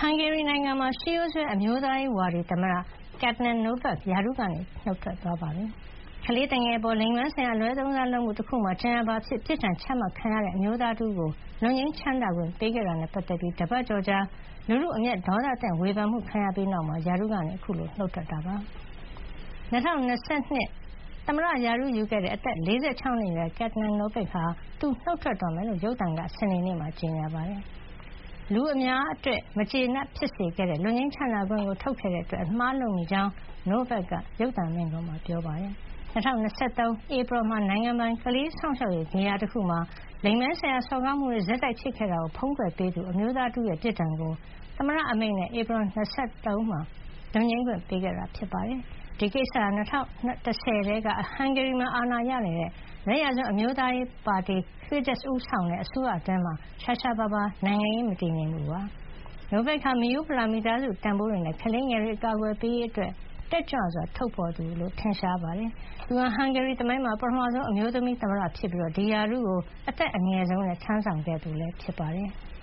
န်ဂေရီနိုင်ငံမှာရှေးရိုးစွဲအမျိုးသားရေးဝါဒီသမ္မတ Ketan Novak ရာထူးကနေနုတ်ထွက်သွားပါပြီ။ ကလေးသူငယ်အပေါ်လိင်ပိုင်းဆိုင်ရာအလွဲသုံးစားလုပ်မှုတခုမှာကြံရာပါဖြစ်ပြစ်ဒဏ်ချမှတ်ခံရတဲ့အမျိုးသားတဦးကိုလွတ်ငြိမ်းချမ်းသာခွင့်ပေးခဲ့တာနဲ့ပတ်သက်ပြီးတပတ်ကျော်ကြာလူထုအမျက်ဒေါသသင့်ဝေဖန်မှုခံရပြီးနောက်မှာရာထူးကနေအခုလိုနုတ်ထွက်တာပါ။ 2022သမ္မတရာထူးယူခဲ့တဲ့အသက်46နှစ်အရွယ် Ketan Novak ဟာသူနုတ်ထွက်တော့မယ်လို့ရုပ်သံကစနေနေ့မှာကြေညာပါတယ်။ လူအများအတွက်မကျေနပ်ဖြစ်စေခဲ့တဲ့လွတ်ငြိမ်းချမ်းသာခွင့်ကိုထုတ်ခဲ့တဲ့အတွက်အမှားလုပ်မိကြောင်း Novak ကရုပ်သံမိန့်ခွန်းမှာပြောပါတယ်။ 2023 ဧပြီမှာနိုင်ငံပိုင်ကလေးစောင့်ရှောက်ရေးဂေဟာတခုမှာလိင်ပိုင်းဆိုင်ရာစော်ကားမှုတွေဆက်တိုက်ဖြစ်ခဲ့တာကိုဖုံးကွယ်ပေးသူအမျိုးသားတဦးရဲ့ပြစ်ဒဏ်ကိုသမ္မတအမိန့်နဲ့ဧပြီလ23မှာလွတ်ငြိမ်းခွင့်ပေးခဲ့တာဖြစ်ပါတယ်။ဒီကိစ္စဟာ2010ထဲကဟန်ဂေရီမှာအာဏာရနေတဲ့လက်ယာစွန်းအမျိုးသားရေးပါတီ Fidesz ဦးဆောင်တဲ့အစိုးရအတွင်းမှာရှားရှားပါးပါးနိုင်ငံရေးမတည်ငြိမ်မှုပါ။ Novak ဟာမိရိုးဖလာမိသားစုတန်ဖိုးတွေနဲ့ကလေးငယ်တွေအကာအကွယ်ပေးရေးအတွက်တက်ကြွစွာထုတ်ဖေါ်သူလို့ထင်ရှားပါတယ်။ သူဟာဟန်ဂေရီသမိုင်းမှာပထမဆုံးအမျိုးသမီးသမ္မတဖြစ်ပြီးဒီရာထူးကိုအသက်အငယ်ဆုံးနဲ့ထမ်းဆောင်ခဲ့သူဖြစ်ပါတယ်။